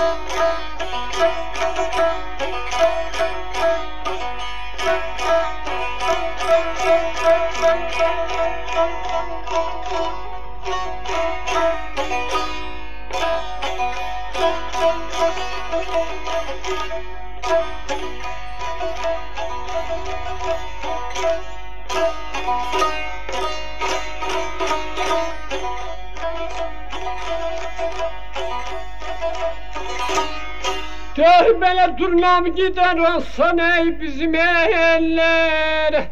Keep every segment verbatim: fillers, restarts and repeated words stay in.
Tövbele durnam gider olsan ey bizim eller.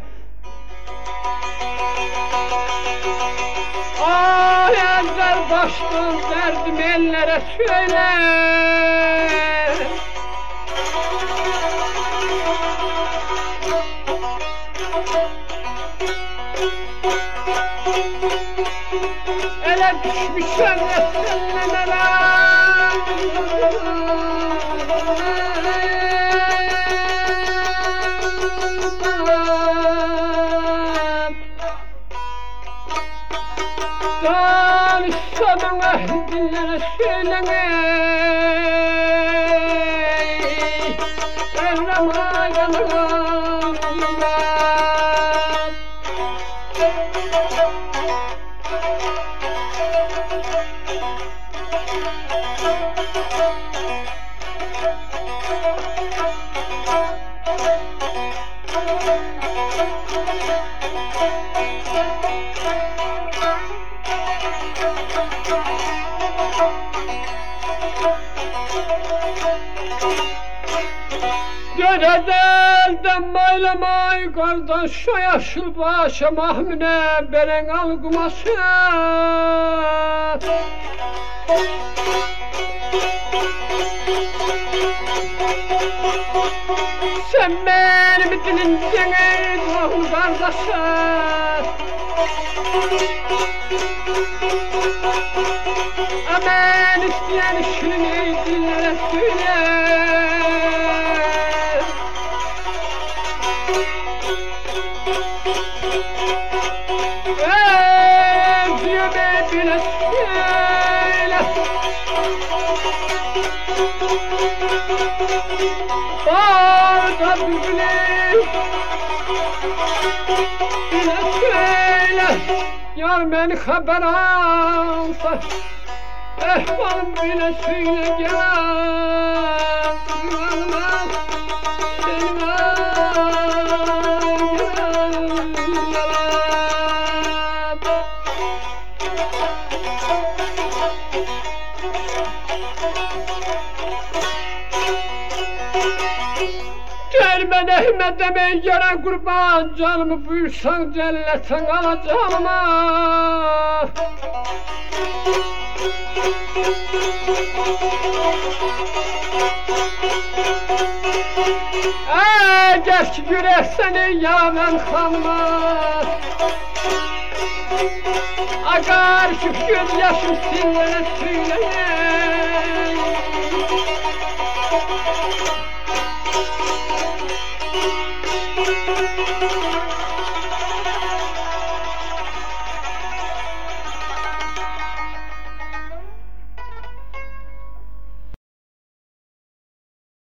Ay ezel baştan derdim ellere söyle. Ele düşmüşler nesillemeler. Danışsanın ehdillere söylene. Evlamayalım. Göredelden maylamay kardeş şu yaşıl başa mahmine beren algıması. Sen benim dilimden ey doğum kardeşim. Aman isteyen şirin ey dillere söyle. Bağda büzüle bile söyle. Yar beni haber alsa ehvalım bile söyle gel. Ben Ahmet'e ben yara kurban canımı buyursan cennetten alacağım. Eee geç yürek seni yamen kanma. Agar şu göz yaşım sinirine söyleye.